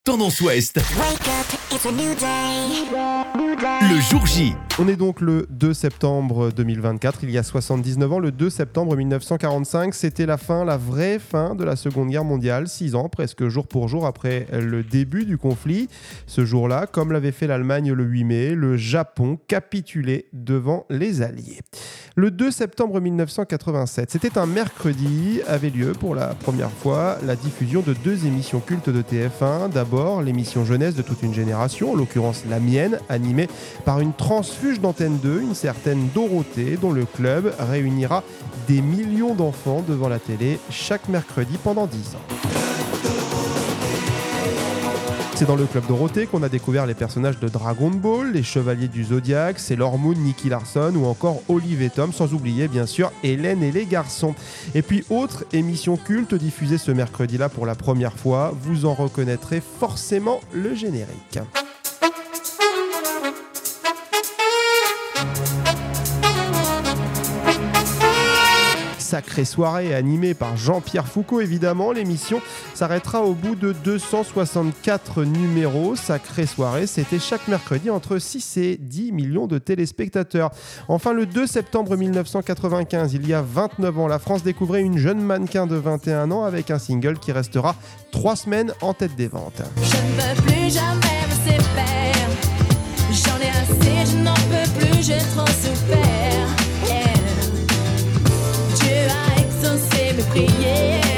Tendance Ouest. Wake up, it's a new day. Le jour J. On est donc le 2 septembre 2024, il y a 79 ans, le 2 septembre 1945, c'était la vraie fin de la Seconde Guerre mondiale, 6 ans presque jour pour jour après le début du conflit. Ce jour-là, comme l'avait fait l'Allemagne le 8 mai, le Japon capitulait devant les Alliés. Le 2 septembre 1987, c'était un mercredi, avait lieu pour la première fois la diffusion de 2 émissions cultes de TF1. D'abord, l'émission jeunesse de toute une génération, en l'occurrence la mienne, animée par une transfuge d'Antenne 2, une certaine Dorothée, dont le club réunira des millions d'enfants devant la télé chaque mercredi pendant 10 ans. C'est dans le club Dorothée qu'on a découvert les personnages de Dragon Ball, les Chevaliers du Zodiaque, Sailor Moon, Nicky Larson ou encore Olive et Tom, sans oublier bien sûr Hélène et les garçons. Et puis autre émission culte diffusée ce mercredi-là pour la première fois, vous en reconnaîtrez forcément le générique. Sacrée soirée animée par Jean-Pierre Foucault, évidemment. L'émission s'arrêtera au bout de 264 numéros. Sacrée soirée, c'était chaque mercredi entre 6 et 10 millions de téléspectateurs. Enfin, le 2 septembre 1995, il y a 29 ans, la France découvrait une jeune mannequin de 21 ans avec un single qui restera 3 semaines en tête des ventes. Je ne veux plus jamais me séparer. J'en ai assez, je n'en peux plus, j'ai trop souffert. Yeah. Dieu a exaucé mes prières.